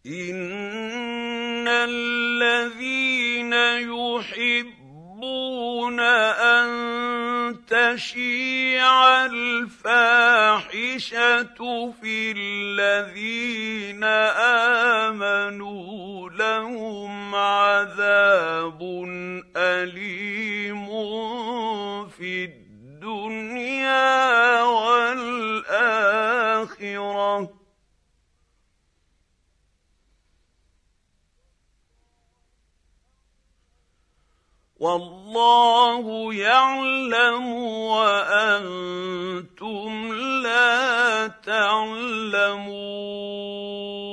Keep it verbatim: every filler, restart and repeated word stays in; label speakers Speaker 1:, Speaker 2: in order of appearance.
Speaker 1: إن الذين يحبون أن تشيع الفاحشة في الذين آمنوا لهم عذاب أليم في الدنيا والآخرة والله يعلم وأنتم لا تعلمون.